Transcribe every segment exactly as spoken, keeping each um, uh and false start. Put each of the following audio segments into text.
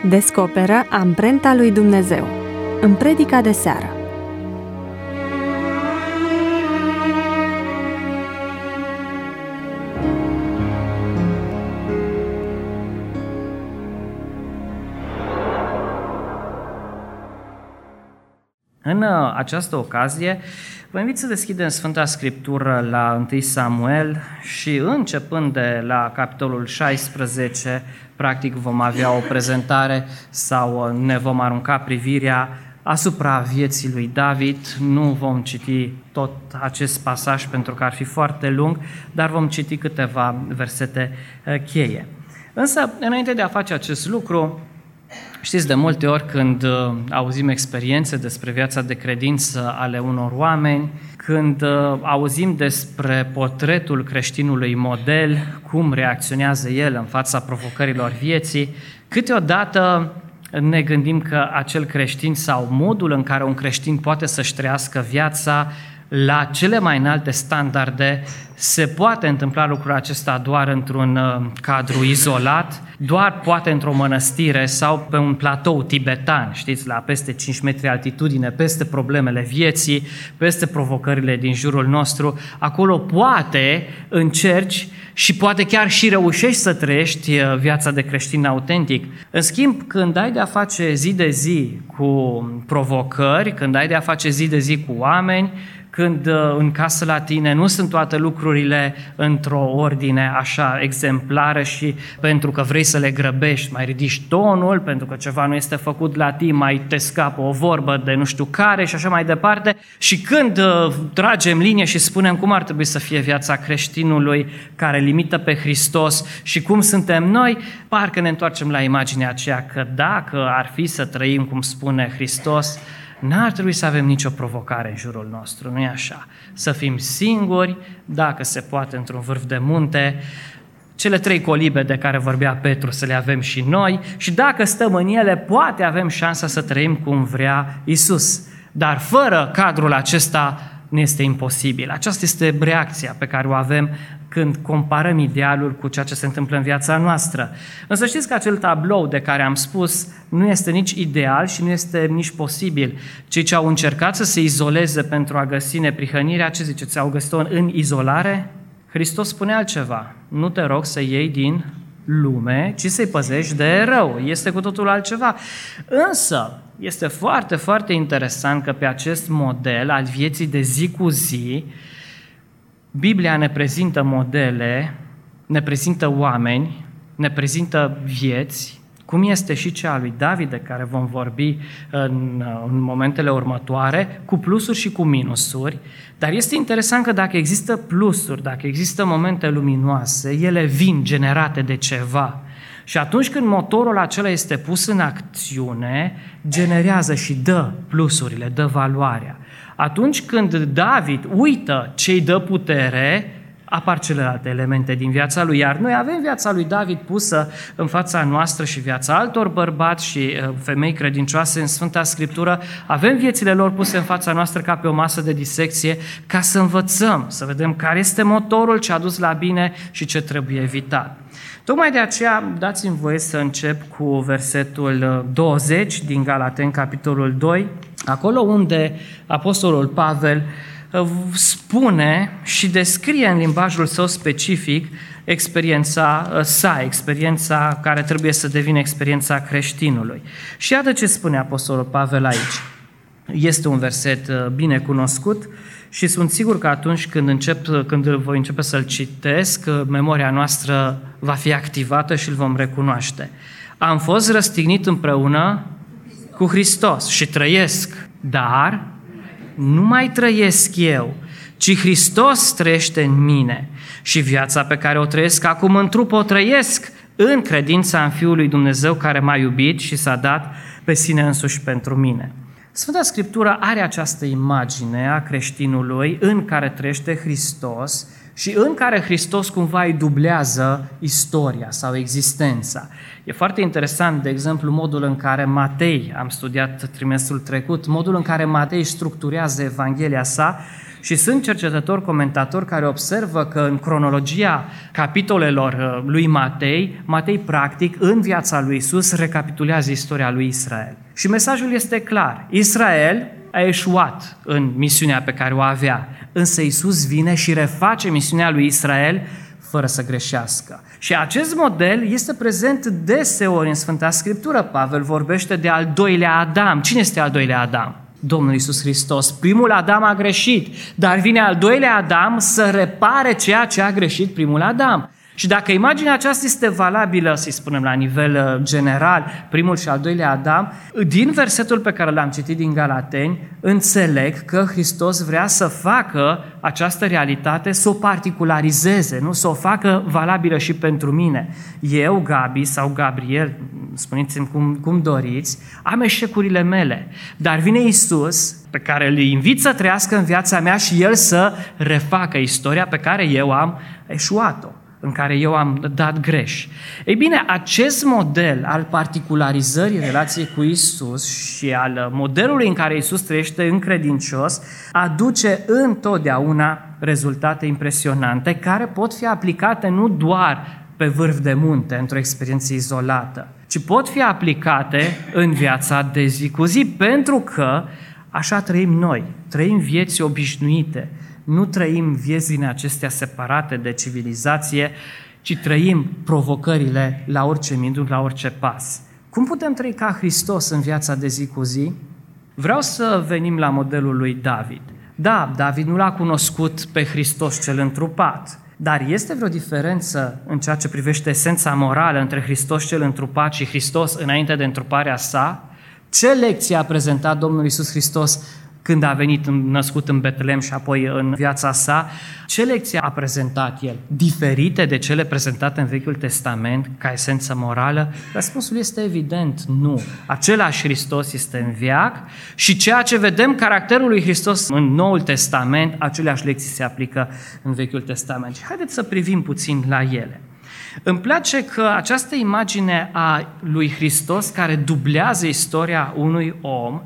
Descoperă amprenta lui Dumnezeu în predica de seară. În această ocazie, vă invit să deschidem Sfânta Scriptură la întâi Samuel și începând de la capitolul șaisprezece, practic vom avea o prezentare sau ne vom arunca privirea asupra vieții lui David. Nu vom citi tot acest pasaj pentru că ar fi foarte lung, dar vom citi câteva versete cheie. Însă, înainte de a face acest lucru, știți, de multe ori când uh, auzim experiențe despre viața de credință ale unor oameni, când uh, auzim despre portretul creștinului model, cum reacționează el în fața provocărilor vieții, câteodată ne gândim că acel creștin sau modul în care un creștin poate să-și trăiască viața la cele mai înalte standarde, se poate întâmpla lucrul acesta doar într-un cadru izolat, doar poate într-o mănăstire sau pe un platou tibetan, știți, la peste cinci metri altitudine, peste problemele vieții, peste provocările din jurul nostru. Acolo poate încerci și poate chiar și reușești să trăiești viața de creștin autentic. În schimb, când ai de-a face zi de zi cu provocări, când ai de-a face zi de zi cu oameni, când în casă la tine nu sunt toate lucrurile într-o ordine așa exemplară și pentru că vrei să le grăbești, mai ridici tonul, pentru că ceva nu este făcut la tine, mai te scapă o vorbă de nu știu care și așa mai departe. Și când uh, tragem linie și spunem cum ar trebui să fie viața creștinului care limită pe Hristos și cum suntem noi, parcă ne întoarcem la imaginea aceea că dacă ar fi să trăim cum spune Hristos, n-ar trebui să avem nicio provocare în jurul nostru, nu-i așa? Să fim singuri, dacă se poate, într-un vârf de munte, cele trei colibe de care vorbea Petru să le avem și noi și dacă stăm în ele, poate avem șansa să trăim cum vrea Iisus. Dar fără cadrul acesta nu este imposibil. Aceasta este reacția pe care o avem când comparăm idealul cu ceea ce se întâmplă în viața noastră. Însă știți că acel tablou de care am spus nu este nici ideal și nu este nici posibil. Cei ce au încercat să se izoleze pentru a găsi neprihănirea, ce ziceți, au găsit-o în izolare? Hristos spune altceva. Nu te rog să iei din lume, ci să-i păzești de rău. Este cu totul altceva. Însă, este foarte, foarte interesant că pe acest model al vieții de zi cu zi, Biblia ne prezintă modele, ne prezintă oameni, ne prezintă vieți, cum este și cea a lui David, de care vom vorbi în, în momentele următoare, cu plusuri și cu minusuri, dar este interesant că dacă există plusuri, dacă există momente luminoase, ele vin generate de ceva. Și atunci când motorul acela este pus în acțiune, generează și dă plusurile, dă valoarea. Atunci când David uită ce-i dă putere, apar celelalte elemente din viața lui. Iar noi avem viața lui David pusă în fața noastră și viața altor bărbați și femei credincioase în Sfânta Scriptură. Avem viețile lor puse în fața noastră ca pe o masă de disecție, ca să învățăm, să vedem care este motorul ce a dus la bine și ce trebuie evitat. Tocmai de aceea dați-mi voie să încep cu versetul douăzeci din Galateni, capitolul doi, acolo unde Apostolul Pavel spune și descrie în limbajul său specific experiența sa, experiența care trebuie să devină experiența creștinului. Și iată ce spune Apostolul Pavel aici. Este un verset bine cunoscut și sunt sigur că atunci când, încep, când voi începe să-l citesc, memoria noastră va fi activată și îl vom recunoaște. Am fost răstignit împreună cu Hristos și trăiesc, dar nu mai trăiesc eu, ci Hristos trăiește în mine și viața pe care o trăiesc acum în trup o trăiesc în credința în Fiul lui Dumnezeu care m-a iubit și s-a dat pe sine însuși pentru mine. Sfânta Scriptură are această imagine a creștinului în care trăiește Hristos și în care Hristos cumva îi dublează istoria sau existența. E foarte interesant, de exemplu, modul în care Matei, am studiat trimestrul trecut, modul în care Matei structurează Evanghelia sa Și sunt cercetători, comentatori care observă că în cronologia capitolelor lui Matei, Matei practic în viața lui Iisus recapitulează istoria lui Israel. Și mesajul este clar. Israel a eșuat în misiunea pe care o avea, însă Iisus vine și reface misiunea lui Israel fără să greșească. Și acest model este prezent deseori în Sfânta Scriptură. Pavel vorbește de al doilea Adam. Cine este al doilea Adam? Domnul Iisus Hristos. Primul Adam a greșit, dar vine al doilea Adam să repare ceea ce a greșit primul Adam. Și dacă imaginea aceasta este valabilă, să-i spunem la nivel general, primul și al doilea Adam, din versetul pe care l-am citit din Galateni, înțeleg că Hristos vrea să facă această realitate, să o particularizeze, nu? Să o facă valabilă și pentru mine. Eu, Gabi sau Gabriel, spuneți-mi cum, cum doriți, am eșecurile mele, dar vine Iisus pe care îl invit să trăiască în viața mea și El să refacă istoria pe care eu am eșuat-o, în care eu am dat greș. Ei bine, acest model al particularizării relației cu Iisus și al modelului în care Iisus trăiește încredincios aduce întotdeauna rezultate impresionante care pot fi aplicate nu doar pe vârf de munte, într-o experiență izolată, ci pot fi aplicate în viața de zi cu zi, pentru că așa trăim noi, trăim vieți obișnuite. Nu trăim vieți din acestea separate de civilizație, ci trăim provocările la orice minut, la orice pas. Cum putem trăi ca Hristos în viața de zi cu zi? Vreau să venim la modelul lui David. Da, David nu l-a cunoscut pe Hristos cel întrupat, dar este vreo diferență în ceea ce privește esența morală între Hristos cel întrupat și Hristos înainte de întruparea sa? Ce lecție a prezentat Domnul Iisus Hristos când a venit născut în Betlehem și apoi în viața sa? Ce lecție a prezentat El? Diferite de cele prezentate în Vechiul Testament ca esență morală? Răspunsul este evident, nu. Același Hristos este în veac și ceea ce vedem caracterul lui Hristos în Noul Testament, aceleași lecții se aplică în Vechiul Testament. Și haideți să privim puțin la ele. Îmi place că această imagine a lui Hristos care dublează istoria unui om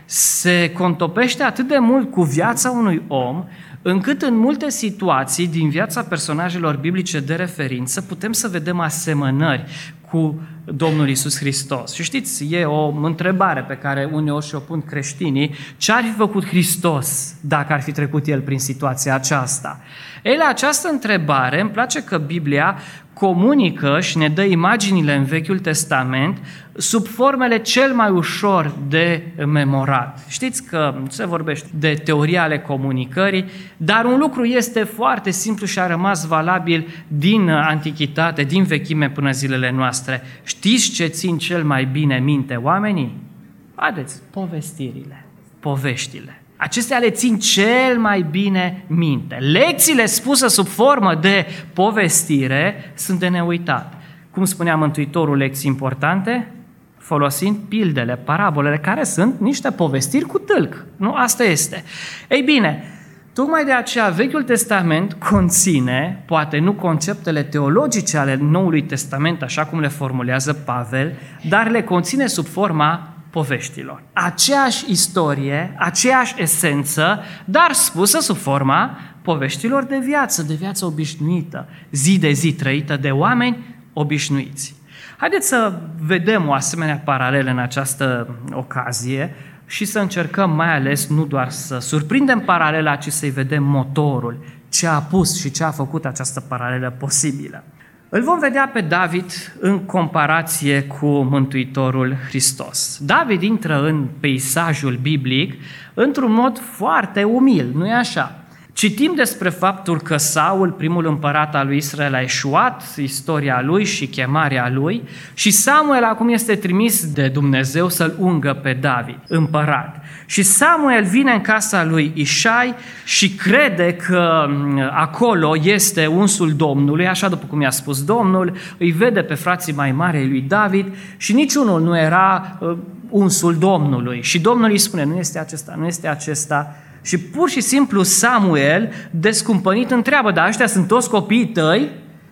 se contopește atât de mult cu viața unui om, încât în multe situații din viața personajelor biblice de referință putem să vedem asemănări cu Domnul Iisus Hristos. Și știți, e o întrebare pe care uneori și-o pun creștinii: ce ar fi făcut Hristos dacă ar fi trecut El prin situația aceasta? Ei, la această întrebare îmi place că Biblia comunică și ne dă imaginile în Vechiul Testament sub formele cel mai ușor de memorat. Știți că se vorbește de teoria ale comunicării, dar un lucru este foarte simplu și a rămas valabil din antichitate, din vechime până zilele noastre. Știți ce țin cel mai bine minte oamenii? Haideți, povestirile, poveștile. Acestea le țin cel mai bine minte. Lecțiile spuse sub formă de povestire sunt de neuitat. Cum spunea Mântuitorul, lecții importante, folosind pildele, parabolele, care sunt niște povestiri cu tâlc. Nu? Asta este. Ei bine, tocmai de aceea Vechiul Testament conține, poate nu conceptele teologice ale Noului Testament, așa cum le formulează Pavel, dar le conține sub forma poveștilor. Aceeași istorie, aceeași esență, dar spusă sub forma poveștilor de viață, de viață obișnuită, zi de zi trăită de oameni obișnuiți. Haideți să vedem o asemenea paralelă în această ocazie și să încercăm mai ales nu doar să surprindem paralela, ci să-i vedem motorul, ce a pus și ce a făcut această paralelă posibilă. Îl vom vedea pe David în comparație cu Mântuitorul Hristos. David intră în peisajul biblic într-un mod foarte umil, nu-i așa? Citim despre faptul că Saul, primul împărat al lui Israel, a eșuat, istoria lui și chemarea lui, și Samuel acum este trimis de Dumnezeu să-l ungă pe David, împărat. Și Samuel vine în casa lui Ișai și crede că acolo este unsul Domnului, așa după cum i-a spus Domnul, îi vede pe frații mai mari ai lui David și niciunul nu era unsul Domnului. Și Domnul îi spune: nu este acesta, nu este acesta. Și pur și simplu Samuel, descumpănit, întreabă: dar ăștia sunt toți copiii tăi?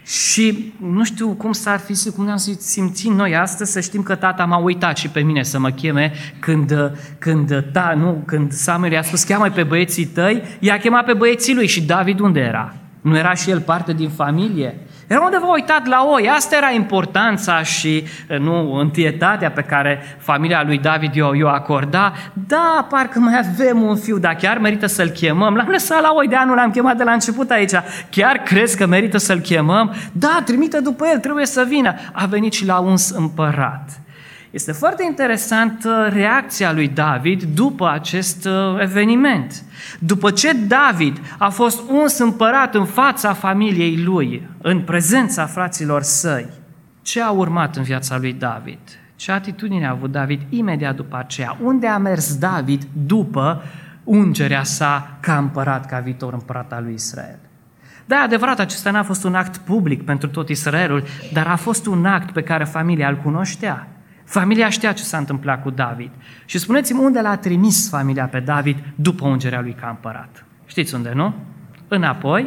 Și nu știu cum s-ar fi, cum ne-am simțit noi astăzi să știm că tata m-a uitat și pe mine să mă cheme când, când, da, nu, când Samuel i-a spus cheamă pe băieții tăi, i-a chemat pe băieții lui. Și David unde era? Nu era și el parte din familie? Era undeva uitat la oi. Asta era importanța și nu întâietatea pe care familia lui David i-o, i-o acorda. Da, parcă mai avem un fiu, dar chiar merită să-l chemăm. L-am lăsat la oi de anul, l-am chemat de la început aici. Chiar crezi că merită să-l chemăm? Da, trimite după el, trebuie să vină. A venit și l-a uns împărat. Este foarte interesant reacția lui David după acest eveniment. După ce David a fost uns împărat în fața familiei lui, în prezența fraților săi, ce a urmat în viața lui David? Ce atitudine a avut David imediat după aceea? Unde a mers David după ungerea sa ca împărat, ca viitor împărat al lui Israel? Da, adevărat, acesta n-a fost un act public pentru tot Israelul, dar a fost un act pe care familia îl cunoștea. Familia știa ce s-a întâmplat cu David. Și spuneți-mi unde l-a trimis familia pe David după ungerea lui ca împărat. Știți unde, nu? Înapoi,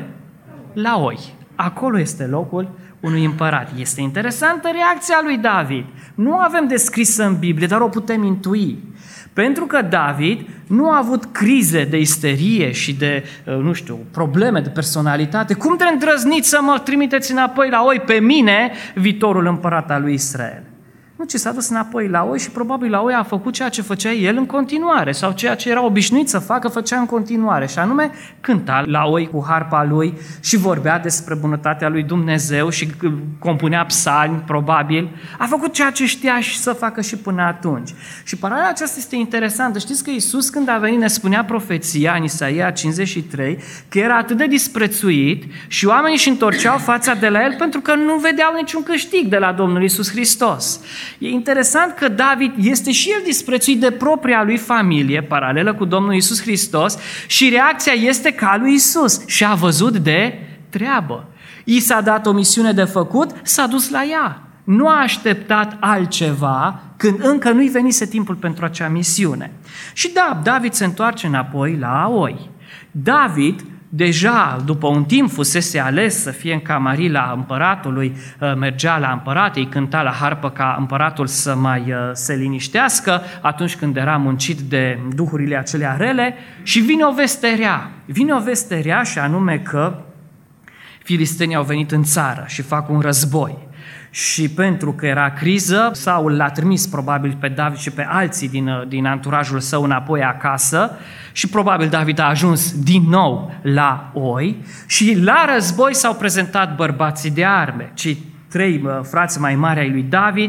la oi. Acolo este locul unui împărat. Este interesantă reacția lui David. Nu avem descrisă în Biblie, dar o putem intui. Pentru că David nu a avut crize de isterie și de, nu știu, probleme de personalitate. Cum te îndrăzniți să mă trimiteți înapoi la oi pe mine, viitorul împărat al lui Israel? Nu, ci s-a dus înapoi la oi și probabil la oi a făcut ceea ce făcea el în continuare sau ceea ce era obișnuit să facă, făcea în continuare și anume cânta la oi cu harpa lui și vorbea despre bunătatea lui Dumnezeu și compunea psalmi, probabil. A făcut ceea ce știa și să facă și până atunci. Și paralela aceasta este interesantă. Știți că Iisus când a venit ne spunea profeția în Isaia cincizeci și trei că era atât de disprețuit și oamenii își întorceau fața de la el pentru că nu vedeau niciun câștig de la Domnul Iisus Hristos. E interesant că David este și el disprețuit de propria lui familie, paralelă cu Domnul Iisus Hristos, și reacția este ca a lui Iisus și a văzut de treabă. I s-a dat o misiune de făcut, s-a dus la ea. Nu a așteptat altceva când încă nu-i venise timpul pentru acea misiune. Și da, David se întoarce înapoi la oi. David deja după un timp fusese ales să fie în camarila împăratului, mergea la împărat, îi cânta la harpă ca împăratul să mai se liniștească atunci când era muncit de duhurile acelea rele și vine o veste rea. Vine o veste rea și anume că filistenii au venit în țară și fac un război. Și pentru că era criză, Saul l-a trimis probabil pe David și pe alții din, din anturajul său înapoi acasă și probabil David a ajuns din nou la oi și la război s-au prezentat bărbații de arme. Cei trei frați mai mari ai lui David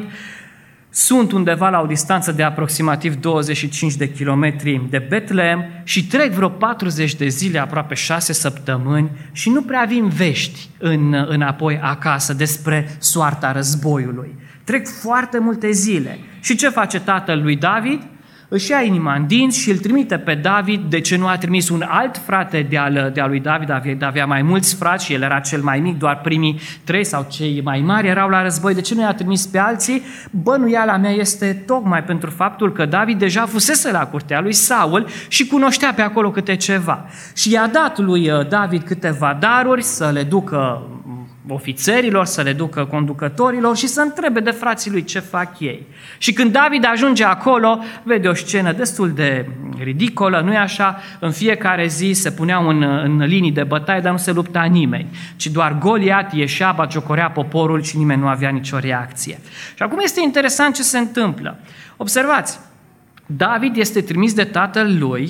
sunt undeva la o distanță de aproximativ douăzeci și cinci de kilometri de Betlehem și trec vreo patruzeci de zile, aproape șase săptămâni și nu prea vin vești în, înapoi acasă despre soarta războiului. Trec foarte multe zile. Și ce face tatăl lui David? Își ia inima în dinți și îl trimite pe David. De ce nu a trimis un alt frate de-al, de-al lui David? David avea mai mulți frați și el era cel mai mic, doar primii trei sau cei mai mari erau la război. De ce nu i-a trimis pe alții? Bănuiala mea este tocmai pentru faptul că David deja fusese la curtea lui Saul și cunoștea pe acolo câte ceva. Și i-a dat lui David câteva daruri să le ducă ofițerilor, să le ducă conducătorilor și să întrebe de frații lui ce fac ei. Și când David ajunge acolo, vede o scenă destul de ridicolă, nu-i așa? În fiecare zi se puneau în, în linii de bătaie, dar nu se lupta nimeni, ci doar Goliat ieșea, bagiocorea poporul și nimeni nu avea nicio reacție. Și acum este interesant ce se întâmplă. Observați, David este trimis de tatăl lui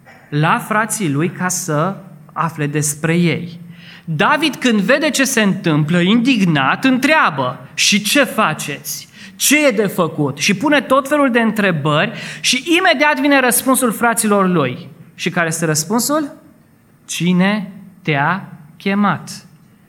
la frații lui ca să afle despre ei. David, când vede ce se întâmplă, indignat, întreabă: și ce faceți? Ce e de făcut? Și pune tot felul de întrebări și imediat vine răspunsul fraților lui. Și care este răspunsul? Cine te-a chemat?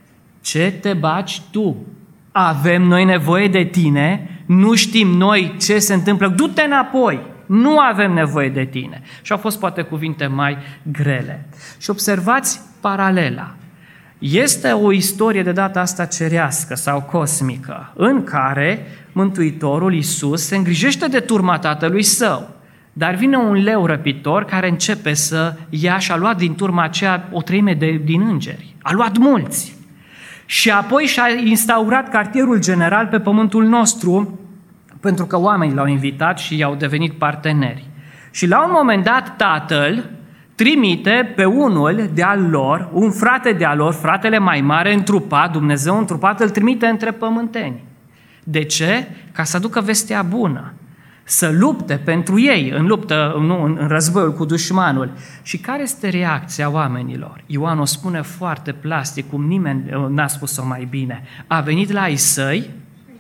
Ce te baci tu? Avem noi nevoie de tine? Nu știm noi ce se întâmplă? Du-te înapoi! Nu avem nevoie de tine. Și au fost poate cuvinte mai grele. Și observați paralela. Este o istorie de data asta cerească sau cosmică, în care Mântuitorul Iisus se îngrijește de turma tatălui său, dar vine un leu răpitor care începe să ia și a luat din turma aceea o treime de, din îngeri. A luat mulți. și apoi și-a instaurat cartierul general pe pământul nostru, pentru că oamenii l-au invitat și i-au devenit parteneri. Și la un moment dat tatăl trimite pe unul de-al lor, un frate de-al lor, fratele mai mare întrupat, Dumnezeu întrupat, îl trimite între pământeni. De ce? Ca să aducă vestea bună, să lupte pentru ei, în luptă, nu, în războiul cu dușmanul. Și care este reacția oamenilor? Ioan o spune foarte plastic, cum nimeni n-a spus-o mai bine. A venit la ai săi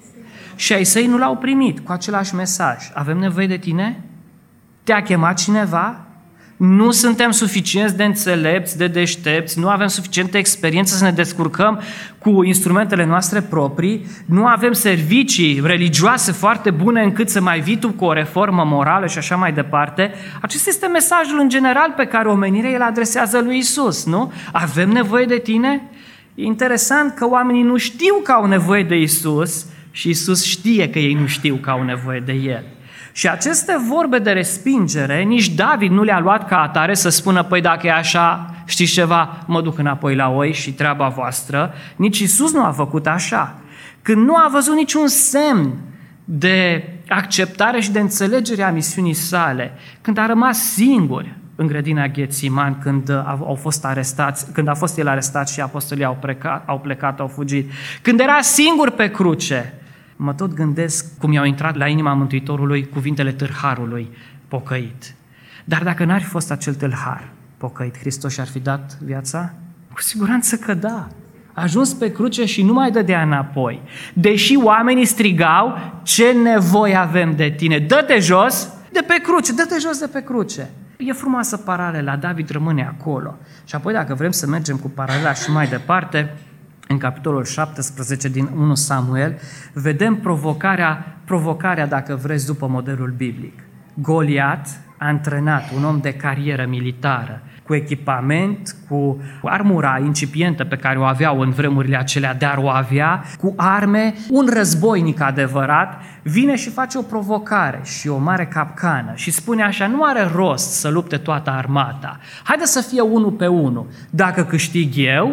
și ai săi nu l-au primit cu același mesaj. Avem nevoie de tine? Te-a chemat cineva? Nu suntem suficienți de înțelepți, de deștepți, nu avem suficientă experiență să ne descurcăm cu instrumentele noastre proprii, nu avem servicii religioase foarte bune încât să mai vii tu cu o reformă morală și așa mai departe. Acesta este mesajul în general pe care omenirea îl adresează lui Iisus, nu? Avem nevoie de tine? E interesant că oamenii nu știu că au nevoie de Iisus și Iisus știe că ei nu știu că au nevoie de El. Și aceste vorbe de respingere, nici David nu le-a luat ca atare să spună, păi dacă e așa, știți ceva, mă duc înapoi la oi și treaba voastră. Nici Iisus nu a făcut așa. Când nu a văzut niciun semn de acceptare și de înțelegere a misiunii sale, când a rămas singur în grădina Ghețiman, când au fost arestați, când a fost el arestat și apostolii au plecat, au plecat, au fugit, când era singur pe cruce, mă tot gândesc cum i-au intrat la inima Mântuitorului cuvintele tâlharului pocăit. Dar dacă n-ar fi fost acel tâlhar pocăit, Hristos și-ar fi dat viața? Cu siguranță că da. A ajuns pe cruce și nu mai dădea înapoi. Deși oamenii strigau, ce nevoie avem de tine? Dă-te jos de pe cruce, dă-te jos de pe cruce. E frumoasă paralela, David rămâne acolo. Și apoi dacă vrem să mergem cu paralela și mai departe, în capitolul șaptesprezece din întâi Samuel, vedem provocarea, provocarea, dacă vreți, după modelul biblic. Goliat, antrenat, un om de carieră militară, cu echipament, cu armura incipientă pe care o aveau în vremurile acelea, dar o avea, cu arme, un războinic adevărat, vine și face o provocare și o mare capcană și spune așa, nu are rost să lupte toată armata, haide să fie unul pe unul, dacă câștig eu,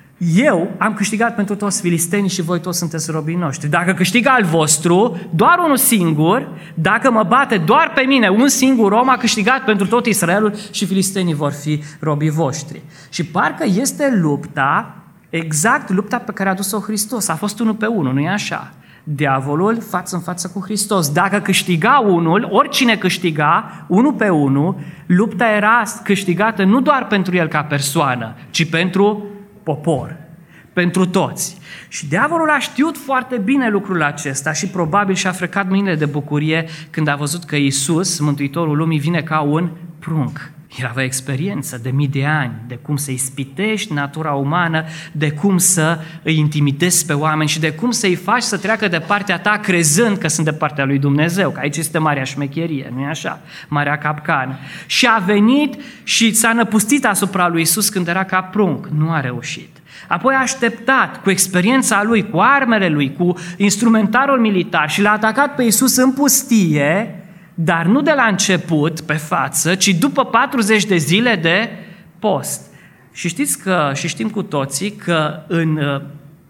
eu am câștigat pentru toți filistenii și voi toți sunteți robii noștri. Dacă câștigă al vostru, doar unul singur, dacă mă bate doar pe mine, un singur om a câștigat pentru tot Israelul și filistenii vor fi robii voștri. Și parcă este lupta, exact lupta pe care a dus-o Hristos. A fost unul pe unul, nu-i așa? Diavolul față în față cu Hristos. Dacă câștiga unul, oricine câștiga, unul pe unul, lupta era câștigată nu doar pentru el ca persoană, ci pentru popor, pentru toți. Și diavolul a știut foarte bine lucrul acesta și probabil și-a frecat mâinile de bucurie când a văzut că Iisus, Mântuitorul lumii, vine ca un prunc. El avea experiență de mii de ani, de cum să ispitești natura umană, de cum să îi intimidezi pe oameni și de cum să-i faci să treacă de partea ta crezând că sunt de partea lui Dumnezeu, că aici este marea șmecherie, nu-i așa? Marea capcană. Și a venit și s-a năpustit asupra lui Iisus când era ca prunc. Nu a reușit. Apoi a așteptat cu experiența lui, cu armele lui, cu instrumentarul militar și l-a atacat pe Iisus în pustie, dar nu de la început, pe față, ci după patruzeci de zile de post. Și știți că, și știm cu toții că în uh,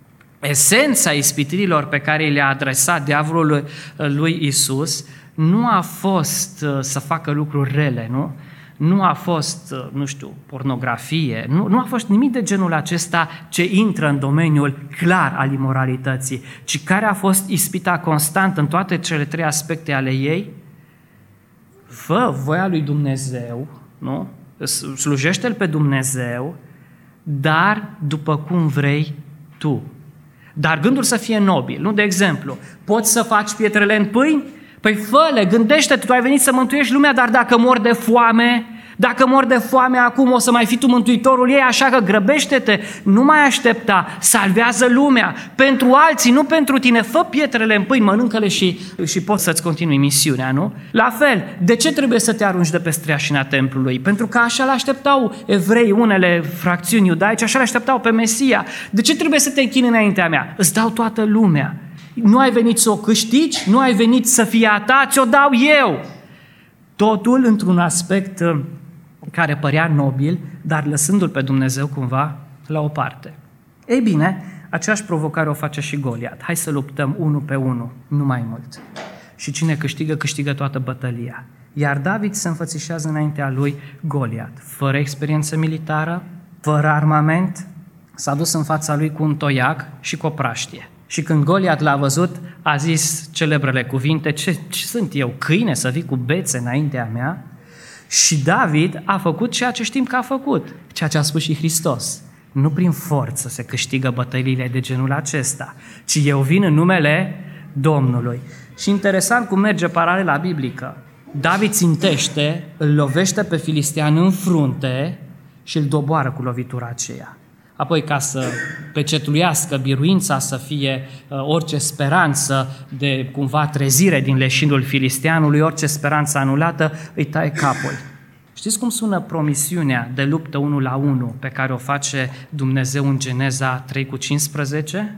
esența ispitirilor pe care le-a adresat diavolul lui Iisus nu a fost uh, să facă lucruri rele, nu? Nu a fost, uh, nu știu, pornografie, nu, nu a fost nimic de genul acesta ce intră în domeniul clar al imoralității, ci care a fost ispita constantă în toate cele trei aspecte ale ei. Fă voia lui Dumnezeu, nu? Slujește-L pe Dumnezeu, dar după cum vrei tu. Dar gândul să fie nobil, nu? De exemplu, poți să faci pietrele în pâini? Păi fă-le, gândește-te, tu ai venit să mântuiești lumea, dar dacă mor de foame, dacă mor de foame acum o să mai fii tu mântuitorul ei, așa că grăbește-te, nu mai aștepta, salvează lumea, pentru alții, nu pentru tine, fă pietrele în pâini, mănâncă-le și, și poți să-ți continui misiunea, nu? La fel, de ce trebuie să te arunci de pe streașina templului? Pentru că așa l-așteptau evrei, unele fracțiuni iudaice, așa l-așteptau pe Mesia. De ce trebuie să te închini înaintea mea? Îți dau toată lumea. Nu ai venit să o câștigi, nu ai venit să fie a ta, ți-o dau eu. Totul într-un aspect care părea nobil, dar lăsându-L pe Dumnezeu cumva la o parte. Ei bine, Aceeași provocare o face și Goliat. Hai să luptăm unul pe unul, nu mai mult. Și cine câștigă, câștigă toată bătălia. Iar David se înfățișează înaintea lui Goliat, fără experiență militară, fără armament, s-a dus în fața lui cu un toiag și cu o praștie. Și când Goliat l-a văzut, a zis celebrele cuvinte, ce, ce sunt eu, câine, să vii cu bețe înaintea mea? Și David a făcut ceea ce știm că a făcut, ceea ce a spus și Hristos. Nu prin forță se câștigă bătăliile de genul acesta, ci eu vin în numele Domnului. Și interesant cum merge paralela biblică. David țintește, îl lovește pe filistean în frunte și îl doboară cu lovitura aceea. Apoi, ca să pecetluiască biruința, să fie uh, orice speranță de cumva trezire din leșinul filisteanului, orice speranță anulată, îi taie capul. Știți cum sună promisiunea de luptă unul la unul pe care o face Dumnezeu în Geneza trei cu cincisprezece?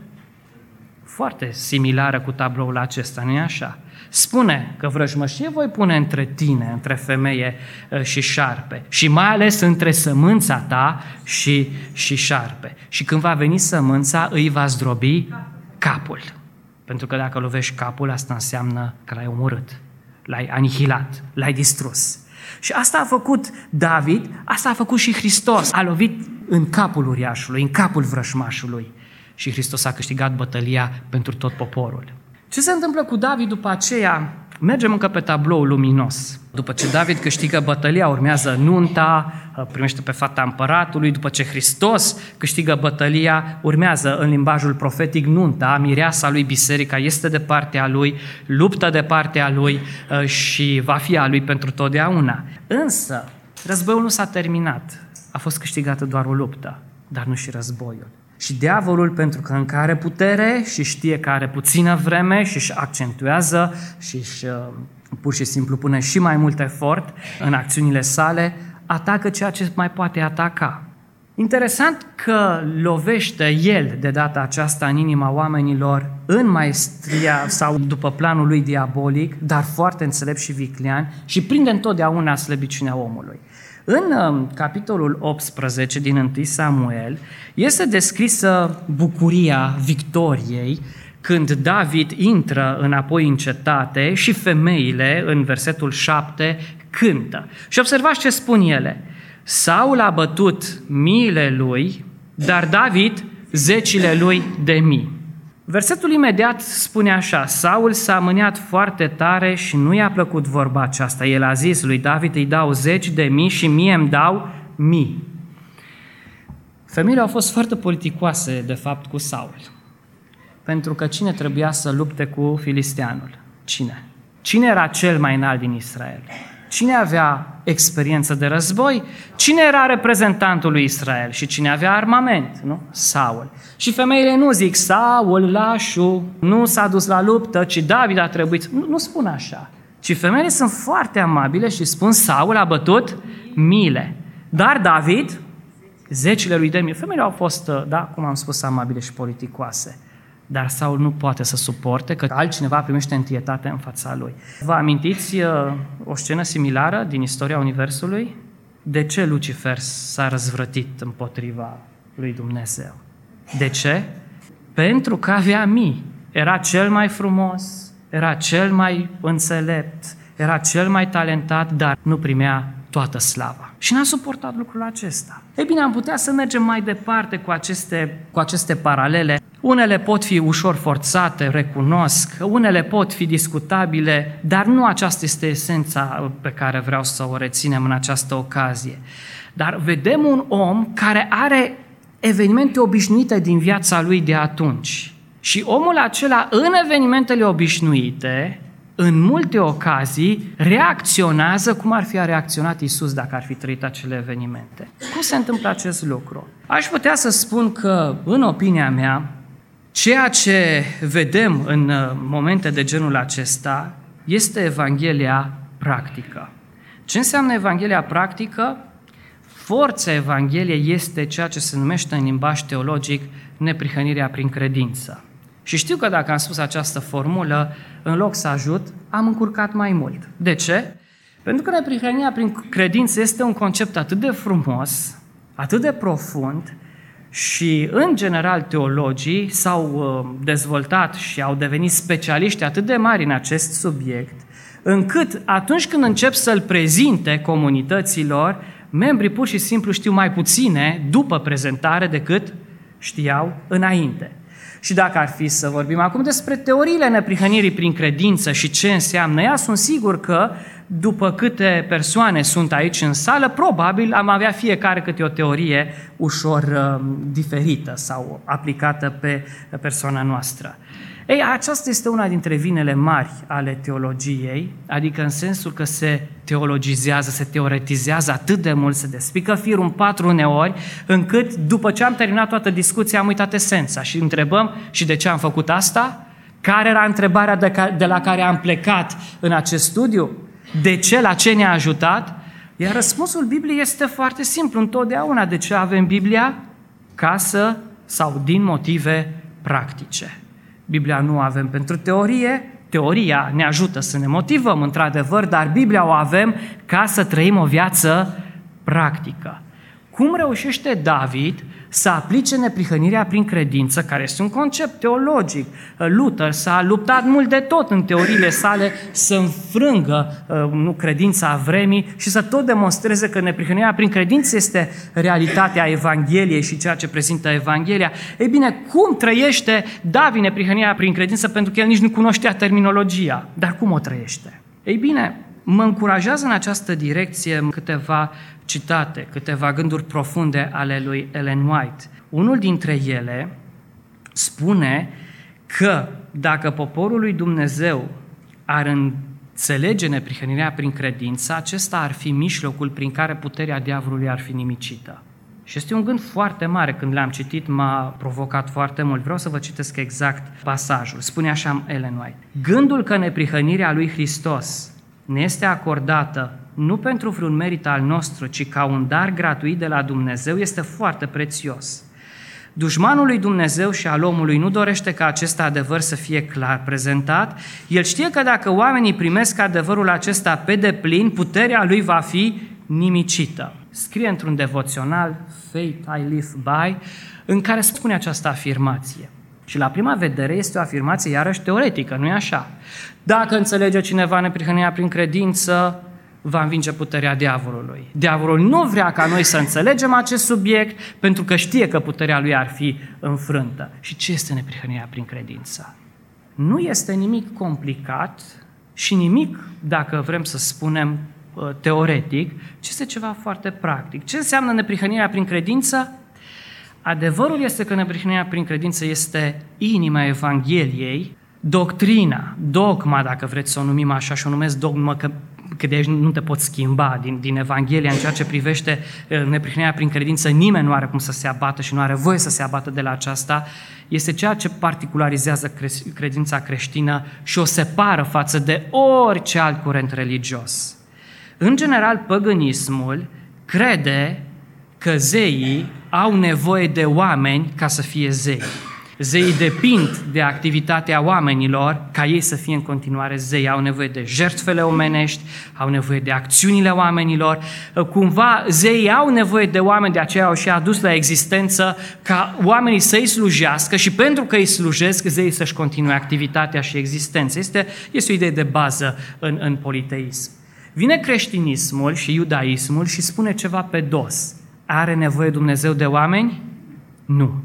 Foarte similară cu tabloul acesta, nu-i așa? Spune că vrăjmășie voi pune între tine, între femeie și șarpe, și mai ales între sămânța ta și, și șarpe. Și când va veni sămânța, îi va zdrobi capul. Pentru că dacă lovești capul, asta înseamnă că l-ai omorât, l-ai anihilat, l-ai distrus. Și asta a făcut David, asta a făcut și Hristos. A lovit în capul uriașului, în capul vrăjmașului. Și Hristos a câștigat bătălia pentru tot poporul. Ce se întâmplă cu David după aceea? Mergem încă pe tabloul luminos. După ce David câștigă bătălia, urmează nunta, primește pe fata împăratului. După ce Hristos câștigă bătălia, urmează în limbajul profetic nunta, mireasa lui, biserica este de partea lui, luptă de partea lui și va fi a lui pentru totdeauna. Însă, războiul nu s-a terminat. A fost câștigată doar o luptă, dar nu și războiul. Și diavolul, pentru că încă are putere și știe că are puțină vreme și își accentuează și își pur și simplu pune și mai mult efort în acțiunile sale, atacă ceea ce mai poate ataca. Interesant că lovește el de data aceasta în inima oamenilor în maestria sau după planul lui diabolic, dar foarte înțelept și viclean și prinde întotdeauna slăbiciunea omului. În capitolul optsprezece din întâi Samuel este descrisă bucuria victoriei când David intră înapoi în cetate și femeile, în versetul șapte, cântă. Și observați ce spun ele. Saul a bătut miile lui, dar David zecile lui de mii. Versetul imediat spune așa: Saul s-a mâniat foarte tare și nu i-a plăcut vorba aceasta. El a zis lui David, îi dau zeci de mii și mie îmi dau mii. Femeile au fost foarte politicoase, de fapt, cu Saul. Pentru că cine trebuia să lupte cu filisteanul? Cine? Cine era cel mai înalt din Israel? Cine avea experiență de război? Cine era reprezentantul lui Israel? Și cine avea armament? Nu? Saul. Și femeile nu zic, Saul, lașul, nu s-a dus la luptă, ci David a trebuit. Nu, nu spun așa. Ci femeile sunt foarte amabile și spun, Saul a bătut miile. Dar David, zecile lui de mii. Femeile au fost, da, cum am spus, amabile și politicoase. Dar Saul nu poate să suporte că altcineva primește întietate în fața lui. Vă amintiți o scenă similară din istoria Universului? De ce Lucifer s-a răzvrătit împotriva lui Dumnezeu? De ce? Pentru că avea mii. Era cel mai frumos, era cel mai înțelept, era cel mai talentat, dar nu primea toată slava. Și n-a suportat lucrul acesta. Ei bine, am putea să mergem mai departe cu aceste, cu aceste paralele. Unele pot fi ușor forțate, recunosc, unele pot fi discutabile, dar nu aceasta este esența pe care vreau să o reținem în această ocazie. Dar vedem un om care are evenimente obișnuite din viața lui de atunci. Și omul acela, în evenimentele obișnuite, în multe ocazii, reacționează cum ar fi a reacționat Iisus dacă ar fi trăit acele evenimente. Cum se întâmplă acest lucru? Aș putea să spun că, în opinia mea, ceea ce vedem în momente de genul acesta este Evanghelia practică. Ce înseamnă Evanghelia practică? Forța Evangheliei este ceea ce se numește în limbaj teologic neprihănirea prin credință. Și știu că dacă am spus această formulă, în loc să ajut, am încurcat mai mult. De ce? Pentru că neprihănirea prin credință este un concept atât de frumos, atât de profund Și, în general, teologii s-au dezvoltat și au devenit specialiști atât de mari în acest subiect, încât atunci când încep să-l prezinte comunităților, membrii pur și simplu știu mai puține după prezentare decât știau înainte. Și dacă ar fi să vorbim acum despre teoriile neprihănirii prin credință și ce înseamnă ea, sunt sigur că după câte persoane sunt aici în sală, probabil am avea fiecare câte o teorie ușor uh, diferită sau aplicată pe persoana noastră. Ei, aceasta este una dintre vinele mari ale teologiei, adică în sensul că se teologizează, se teoretizează atât de mult, se despică firul în patru uneori, încât după ce am terminat toată discuția am uitat esența și întrebăm și de ce am făcut asta? Care era întrebarea de, ca, de la care am plecat în acest studiu? De ce? La ce ne-a ajutat? Iar răspunsul Bibliei este foarte simplu întotdeauna. De ce avem Biblia? Ca să sau din motive practice. Biblia nu o avem pentru teorie, teoria ne ajută să ne motivăm, într-adevăr, dar Biblia o avem ca să trăim o viață practică. Cum reușește David să aplice neprihănirea prin credință, care este un concept teologic? Luther s-a luptat mult de tot în teoriile sale să înfrângă nu, credința vremii și să tot demonstreze că neprihănirea prin credință este realitatea Evangheliei și ceea ce prezintă Evanghelia. Ei bine, cum trăiește David neprihănirea prin credință? Pentru că el nici nu cunoștea terminologia. Dar cum o trăiește? Ei bine, mă încurajează în această direcție câteva citate, câteva gânduri profunde ale lui Ellen White. Unul dintre ele spune că dacă poporul lui Dumnezeu ar înțelege neprihănirea prin credință, acesta ar fi mijlocul prin care puterea diavolului ar fi nimicită. Și este un gând foarte mare, când l-am citit m-a provocat foarte mult. Vreau să vă citesc exact pasajul. Spune așa Ellen White: gândul că neprihănirea lui Hristos ne este acordată nu pentru vreun merit al nostru, ci ca un dar gratuit de la Dumnezeu, este foarte prețios. Dușmanul lui Dumnezeu și al omului nu dorește ca acest adevăr să fie clar prezentat. El știe că dacă oamenii primesc adevărul acesta pe deplin, puterea lui va fi nimicită. Scrie într-un devoțional, Faith I Live By, în care spune această afirmație. Și la prima vedere este o afirmație iarăși teoretică, nu-i așa? Dacă înțelege cineva neprihănirea prin credință, va învinge puterea diavolului. Diavolul nu vrea ca noi să înțelegem acest subiect, pentru că știe că puterea lui ar fi înfrântă. Și ce este neprihănirea prin credință? Nu este nimic complicat și nimic, dacă vrem să spunem teoretic, ci este ceva foarte practic. Ce înseamnă neprihănirea prin credință? Adevărul este că neprihănirea prin credință este inima Evangheliei, doctrina, dogma, dacă vreți să o numim așa, și o numesc dogmă că, că de aici nu te poți schimba din, din Evanghelia în ceea ce privește neprihănirea prin credință. Nimeni nu are cum să se abată și nu are voie să se abată de la aceasta. Este ceea ce particularizează credința creștină și o separă față de orice alt curent religios. În general, păgânismul crede că zeii au nevoie de oameni ca să fie zei. Zeii depind de activitatea oamenilor ca ei să fie în continuare zei. Au nevoie de jertfele omenești, au nevoie de acțiunile oamenilor. Cumva zeii au nevoie de oameni, de aceea au și adus la existență ca oamenii să-i slujească și pentru că îi slujesc, zeii să-și continue activitatea și existența. Este, este o idee de bază în, în politeism. Vine creștinismul și iudaismul și spune ceva pe dos. Are nevoie Dumnezeu de oameni? Nu.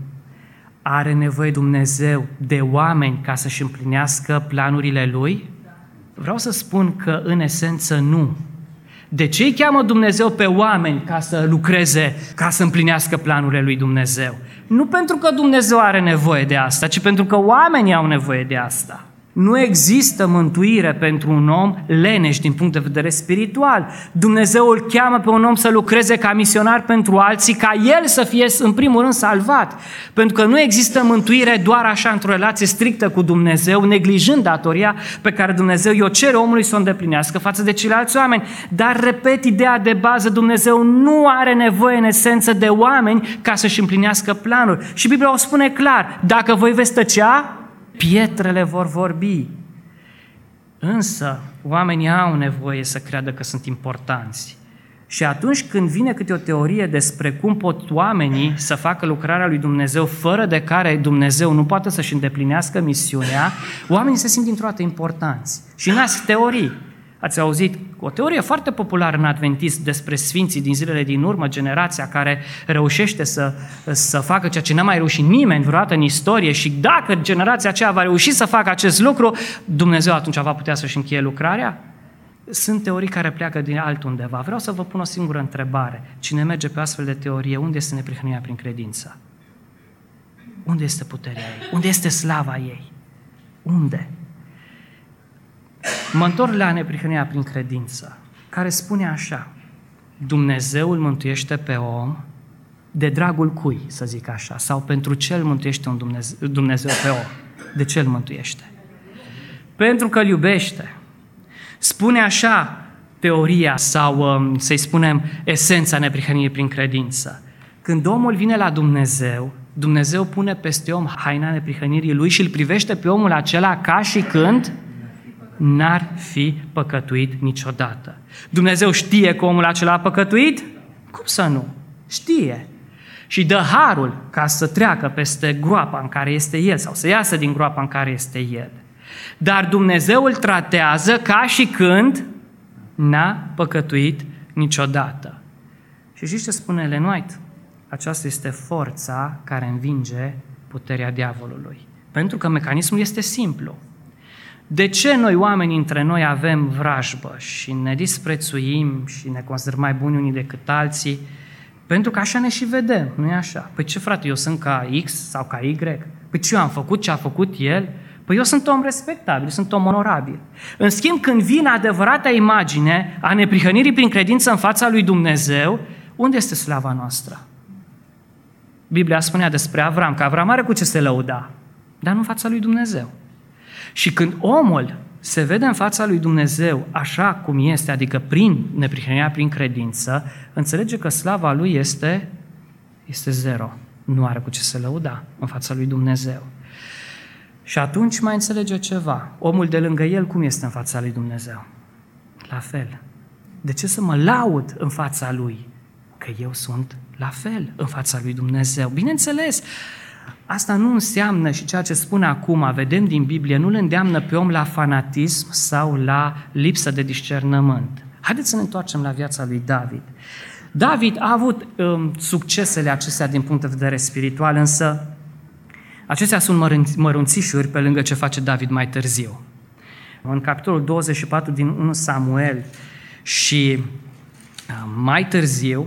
Are nevoie Dumnezeu de oameni ca să-și împlinească planurile Lui? Vreau să spun că în esență nu. De ce îi cheamă Dumnezeu pe oameni ca să lucreze, ca să împlinească planurile Lui Dumnezeu? Nu pentru că Dumnezeu are nevoie de asta, ci pentru că oamenii au nevoie de asta. Nu există mântuire pentru un om leneș din punct de vedere spiritual. Dumnezeu îl cheamă pe un om să lucreze ca misionar pentru alții, ca el să fie în primul rând salvat. Pentru că nu există mântuire doar așa într-o relație strictă cu Dumnezeu, neglijând datoria pe care Dumnezeu i-o cere omului să o îndeplinească față de ceilalți oameni. Dar, repet, ideea de bază, Dumnezeu nu are nevoie în esență de oameni ca să-și împlinească planuri. Și Biblia o spune clar, dacă voi veți tăcea, pietrele vor vorbi. Însă, oamenii au nevoie să creadă că sunt importanți. Și atunci când vine câte o teorie despre cum pot oamenii să facă lucrarea lui Dumnezeu, fără de care Dumnezeu nu poate să-și îndeplinească misiunea, oamenii se simt dintr-o dată importanți și nasc teorii. Ați auzit o teorie foarte populară în adventism despre sfinții din zilele din urmă, generația care reușește să, să facă ceea ce n-a mai reușit nimeni vreodată în istorie și dacă generația aceea va reuși să facă acest lucru, Dumnezeu atunci va putea să-și încheie lucrarea? Sunt teorii care pleacă din altundeva. Vreau să vă pun o singură întrebare. Cine merge pe astfel de teorie, unde este neprihănirea prin credință? Unde este puterea ei? Unde este slava ei? Unde? Mă întorc la neprihănirea prin credință, care spune așa: Dumnezeu îl mântuiește pe om de dragul cui, să zic așa, sau pentru ce îl mântuiește un Dumnezeu, Dumnezeu pe om? De ce îl mântuiește? Pentru că îl iubește. Spune așa teoria sau, să-i spunem, esența neprihănirii prin credință. Când omul vine la Dumnezeu, Dumnezeu pune peste om haina neprihănirii lui și îl privește pe omul acela ca și când n-ar fi păcătuit niciodată. Dumnezeu știe că omul acela a păcătuit? Cum să nu? Știe. Și dă harul ca să treacă peste groapa în care este el sau să iasă din groapa în care este el. Dar Dumnezeu îl tratează ca și când n-a păcătuit niciodată. Și știți ce spune Ellen White? Aceasta este forța care învinge puterea diavolului. Pentru că mecanismul este simplu. De ce noi oamenii între noi avem vrajbă și ne disprețuim și ne considerăm mai buni unii decât alții? Pentru că așa ne și vedem, nu e așa? Păi ce, frate, eu sunt ca X sau ca Y? Păi ce eu am făcut, ce a făcut el? Păi eu sunt om respectabil, sunt om onorabil. În schimb, când vine adevărata imagine a neprihănirii prin credință în fața lui Dumnezeu, unde este slava noastră? Biblia spunea despre Avram, că Avram are cu ce se lăuda, dar nu în fața lui Dumnezeu. Și când omul se vede în fața lui Dumnezeu așa cum este, adică prin neprihănirea prin credință, înțelege că slava lui este, este zero. Nu are cu ce se lăuda în fața lui Dumnezeu. Și atunci mai înțelege ceva. Omul de lângă el cum este în fața lui Dumnezeu? La fel. De ce să mă laud în fața lui? Că eu sunt la fel în fața lui Dumnezeu. Bineînțeles, asta nu înseamnă, și ceea ce spune acum, vedem din Biblie, nu îl îndeamnă pe om la fanatism sau la lipsă de discernământ. Haideți să ne întoarcem la viața lui David. David a avut um, succesele acestea din punct de vedere spiritual, însă acestea sunt mărunțișuri pe lângă ce face David mai târziu. În capitolul douăzeci și patru din întâi Samuel și mai târziu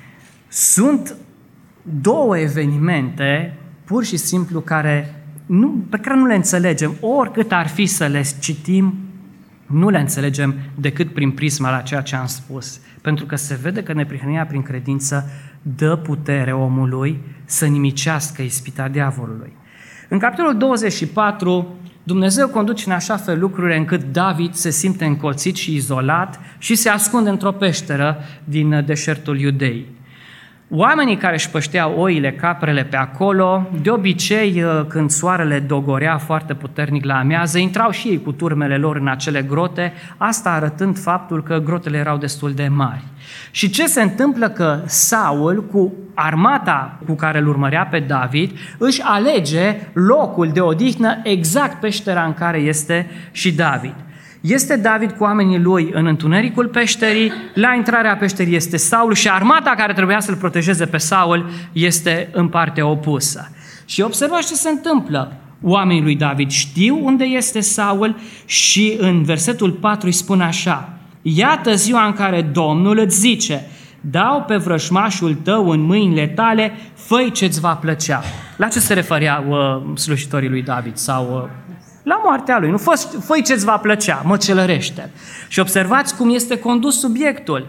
sunt două evenimente pur și simplu care nu, pe care nu le înțelegem. Oricât ar fi să le citim, nu le înțelegem decât prin prisma la ceea ce am spus. Pentru că se vede că neprihănirea prin credință dă putere omului să nimicească ispita diavolului. În capitolul douăzeci și patru, Dumnezeu conduce în așa fel lucrurile încât David se simte încolțit și izolat și se ascunde într-o peșteră din deșertul Iudei. Oamenii care își pășteau oile, caprele pe acolo, de obicei, când soarele dogorea foarte puternic la amiază, intrau și ei cu turmele lor în acele grote, asta arătând faptul că grotele erau destul de mari. Și ce se întâmplă? Că Saul, cu armata cu care îl urmărea pe David, își alege locul de odihnă exact peștera în care este și David. Este David cu oamenii lui în întunericul peșterii, la intrarea peșterii este Saul și armata care trebuia să-l protejeze pe Saul este în partea opusă. Și observați ce se întâmplă. Oamenii lui David știu unde este Saul și în versetul patru îi spune așa: iată ziua în care Domnul îți zice, dau pe vrășmașul tău în mâinile tale, fă-i ce-ți va plăcea. La ce se referea uh, slujitorii lui David? Sau uh, la moartea lui. Nu, fă, fă-i ce-ți va plăcea, măcelărește. Și observați cum este condus subiectul.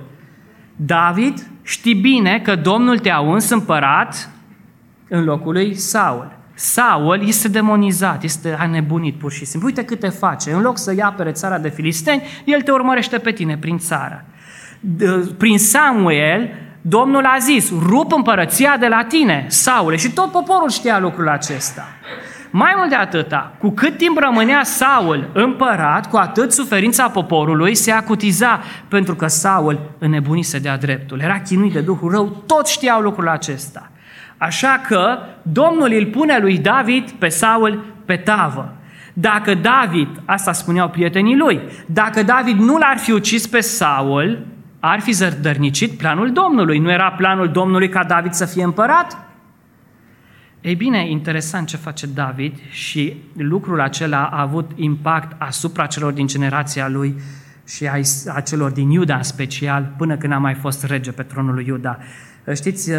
David, știi bine că Domnul te-a uns împărat în locul lui Saul. Saul este demonizat, este anebunit pur și simplu. Uite câte face. În loc să-i apere țara de filisteni, el te urmărește pe tine prin țară. Prin Samuel, Domnul a zis, rup împărăția de la tine, Saule. Și tot poporul știa lucrul acesta. mai mult de atâta, cu cât timp rămânea Saul împărat, cu atât suferința poporului se acutiza, pentru că Saul înnebunise de-a dreptul. Era chinuit de Duhul rău, toți știau lucrul acesta. Așa că Domnul îl pune lui David pe Saul pe tavă. Dacă David, asta spuneau prietenii lui, dacă David nu l-ar fi ucis pe Saul, ar fi zărdărnicit planul Domnului. Nu era planul Domnului ca David să fie împărat? Ei bine, interesant ce face David și lucrul acela a avut impact asupra celor din generația lui și a celor din Iuda în special, până când a mai fost rege pe tronul lui Iuda. Știți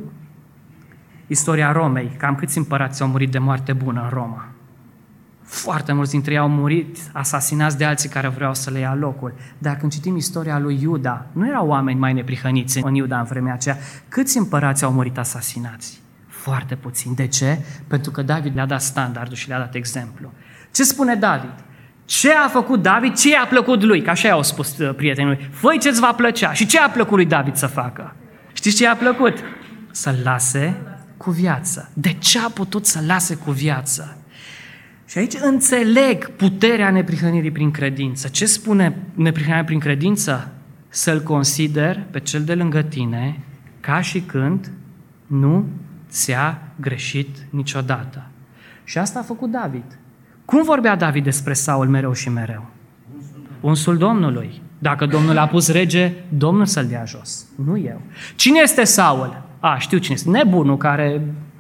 istoria Romei, cam câți împărați au murit de moarte bună în Roma? Foarte mulți dintre ei au murit asasinați de alții care vreau să le ia locul. Dar când citim istoria lui Iuda, nu erau oameni mai neprihăniți în Iuda în vremea aceea. Câți împărați au murit asasinați? Foarte puțini. De ce? Pentru că David le-a dat standardul și le-a dat exemplu. Ce spune David? Ce a făcut David? Ce i-a plăcut lui? Că așa i-au spus prietenii lui. Fă-i ce-ți va plăcea. Și ce a plăcut lui David să facă? Știți ce i-a plăcut? Să-l lase cu viață. De ce a putut să-l lase cu viață? Și aici înțeleg puterea neprihănirii prin credință. Ce spune neprihănirea prin credință? Să-l consider pe cel de lângă tine ca și când nu ți-a greșit niciodată. Și asta a făcut David. Cum vorbea David despre Saul mereu și mereu? Unsul Domnului. Dacă Domnul a pus rege, Domnul să-l dea jos. Nu eu. Cine este Saul? A, știu cine este. Nebunul care...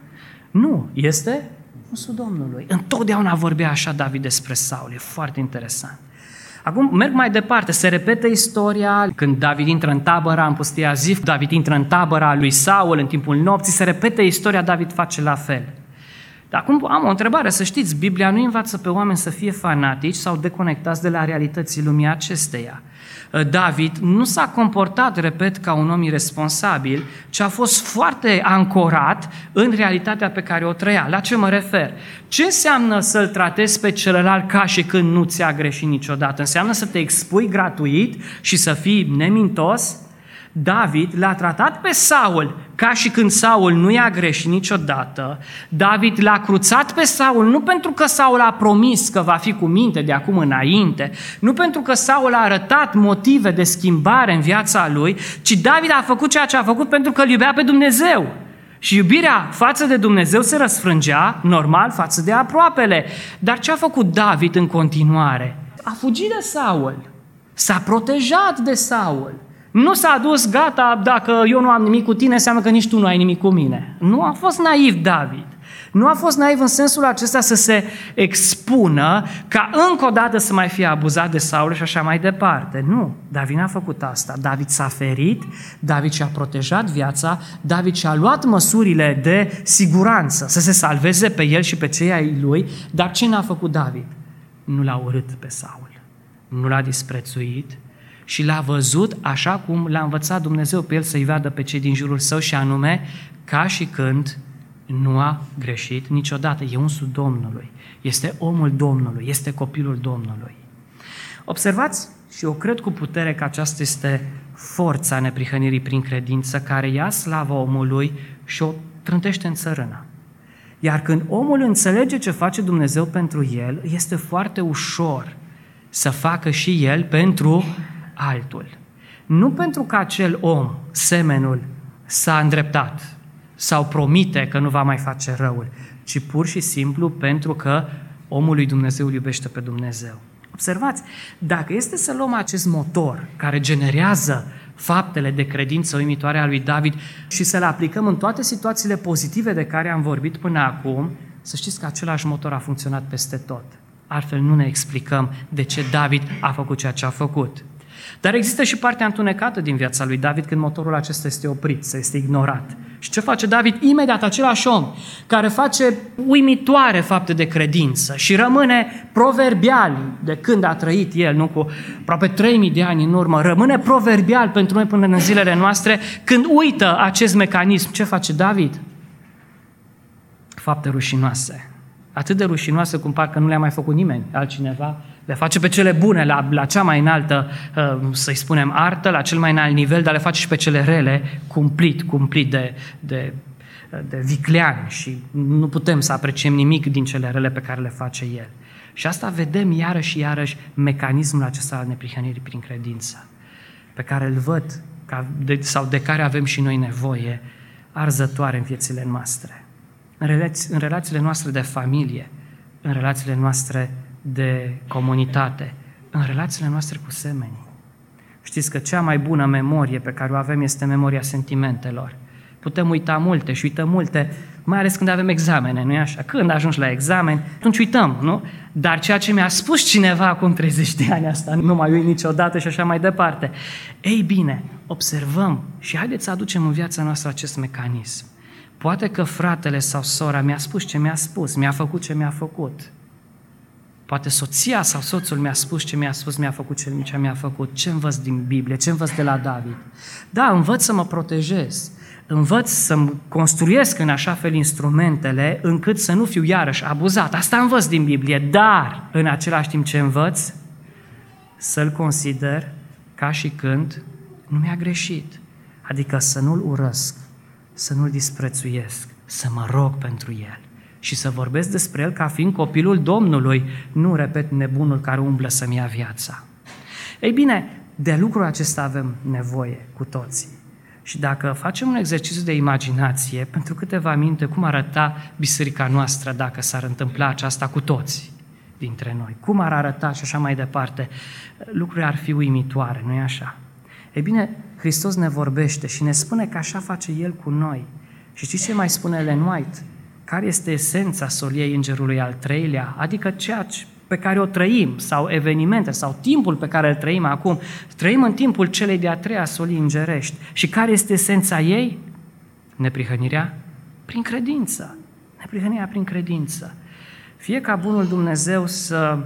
Nu, este unsul Domnului. Întotdeauna vorbea așa David despre Saul. E foarte interesant. Acum merg mai departe, se repetă istoria când David intră în tabăra în pustia Zif, David intră în tabăra lui Saul în timpul nopții, se repetă istoria, David face la fel. Dar acum am o întrebare, să știți, Biblia nu învață pe oameni să fie fanatici sau deconectați de la realității lumii acesteia. David nu s-a comportat, repet, ca un om irresponsabil, ci a fost foarte ancorat în realitatea pe care o trăia. La ce mă refer? Ce înseamnă să-l tratezi pe celălalt ca și când nu ți-a greșit niciodată? Înseamnă să te expui gratuit și să fii nemintos? David l-a tratat pe Saul ca și când Saul nu i-a greșit niciodată. David l-a cruțat pe Saul nu pentru că Saul a promis că va fi cu minte de acum înainte, nu pentru că Saul a arătat motive de schimbare în viața lui, ci David a făcut ceea ce a făcut pentru că îl iubea pe Dumnezeu. Și iubirea față de Dumnezeu se răsfrângea, normal, față de aproapele. Dar ce a făcut David în continuare? A fugit de Saul, s-a protejat de Saul. Nu s-a dus, gata, dacă eu nu am nimic cu tine, înseamnă că nici tu nu ai nimic cu mine. Nu a fost naiv David. Nu a fost naiv în sensul acesta să se expună ca încă o dată să mai fie abuzat de Saul și așa mai departe. Nu, David n-a făcut asta. David s-a ferit, David și-a protejat viața, David și-a luat măsurile de siguranță să se salveze pe el și pe cei ai lui, dar ce n-a făcut David? Nu l-a urât pe Saul, nu l-a disprețuit, și l-a văzut așa cum l-a învățat Dumnezeu pe el să-i vadă pe cei din jurul său, și anume ca și când nu a greșit niciodată. E unsul Domnului, este omul Domnului, este copilul Domnului. Observați, și eu cred cu putere că aceasta este forța neprihănirii prin credință care ia slava omului și o trântește în țărână. Iar când omul înțelege ce face Dumnezeu pentru el, este foarte ușor să facă și el pentru altul. Nu pentru că acel om, semenul, s-a îndreptat sau promite că nu va mai face răul, ci pur și simplu pentru că omul lui Dumnezeu îl iubește pe Dumnezeu. Observați, dacă este să luăm acest motor care generează faptele de credință uimitoare a lui David și să le aplicăm în toate situațiile pozitive de care am vorbit până acum, să știți că același motor a funcționat peste tot. Altfel nu ne explicăm de ce David a făcut ceea ce a făcut. Dar există și partea întunecată din viața lui David când motorul acesta este oprit, să este ignorat. Și ce face David? Imediat același om care face uimitoare fapte de credință și rămâne proverbial de când a trăit el, nu cu aproape trei mii de ani în urmă, rămâne proverbial pentru noi până în zilele noastre când uită acest mecanism. Ce face David? Fapte rușinoase. Atât de rușinoase cum parcă nu le-a mai făcut nimeni altcineva. Le face pe cele bune, la, la cea mai înaltă, să-i spunem, artă, la cel mai înalt nivel, dar le face și pe cele rele, cumplit, cumplit de, de de viclean și nu putem să apreciem nimic din cele rele pe care le face El. Și asta vedem iarăși și iarăși mecanismul acesta al neprihănirii prin credință, pe care îl văd sau de care avem și noi nevoie, arzătoare în viețile noastre, în, relați, în relațiile noastre de familie, în relațiile noastre de comunitate, în relațiile noastre cu semenii. Știți că cea mai bună memorie pe care o avem este memoria sentimentelor. Putem uita multe și uităm multe, mai ales când avem examene, nu-i așa? Când ajungi la examen, atunci uităm, nu? Dar ceea ce mi-a spus cineva acum treizeci de ani, asta nu mai uit niciodată și așa mai departe. Ei bine, observăm și haideți să aducem în viața noastră acest mecanism. Poate că fratele sau sora mi-a spus ce mi-a spus, mi-a făcut ce mi-a făcut. Poate soția sau soțul mi-a spus ce mi-a spus, mi-a făcut ce mi-a făcut. Ce învăț din Biblie? Ce învăț de la David? Da, învăț să mă protejez. Învăț să-mi construiesc în așa fel instrumentele încât să nu fiu iarăși abuzat. Asta învăț din Biblie, dar în același timp ce învăț, să-l consider ca și când nu mi-a greșit. Adică să nu-l urăsc, să nu-l disprețuiesc, să mă rog pentru el și să vorbesc despre el ca fiind copilul Domnului, nu, repet, nebunul care umblă să-mi ia viața. Ei bine, de lucrul acesta avem nevoie cu toții. Și dacă facem un exercițiu de imaginație, pentru câteva minute, cum arăta biserica noastră dacă s-ar întâmpla aceasta cu toți dintre noi? Cum ar arăta și așa mai departe? Lucrurile ar fi uimitoare, nu-i așa? Ei bine, Hristos ne vorbește și ne spune că așa face El cu noi. Și știți ce mai spune Ellen White? Care este esența soliei îngerului al treilea? Adică ceea pe care o trăim, sau evenimente, sau timpul pe care îl trăim acum. Trăim în timpul celei de-a treia solii îngerești. Și care este esența ei? Neprihănirea prin credință. Neprihănirea prin credință. Fie ca bunul Dumnezeu să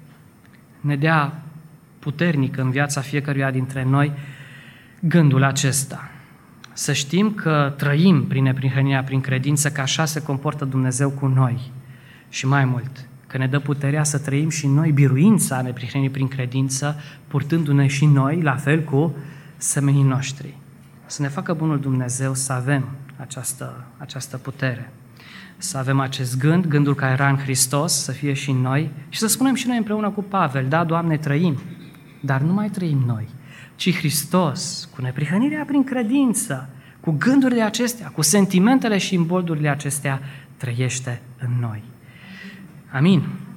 ne dea puternic în viața fiecăruia dintre noi gândul acesta. Să știm că trăim prin neprihănirea prin credință, că așa se comportă Dumnezeu cu noi. Și mai mult, că ne dă puterea să trăim și noi biruința neprihănirii prin credință, purtându-ne și noi, la fel cu semenii noștri. Să ne facă bunul Dumnezeu să avem această, această putere. Să avem acest gând, gândul care era în Hristos, să fie și în noi și să spunem și noi împreună cu Pavel, da, Doamne, trăim, dar nu mai trăim noi, ci Hristos, cu neprihănirea prin credință, cu gândurile acestea, cu sentimentele și imboldurile acestea, trăiește în noi. Amin.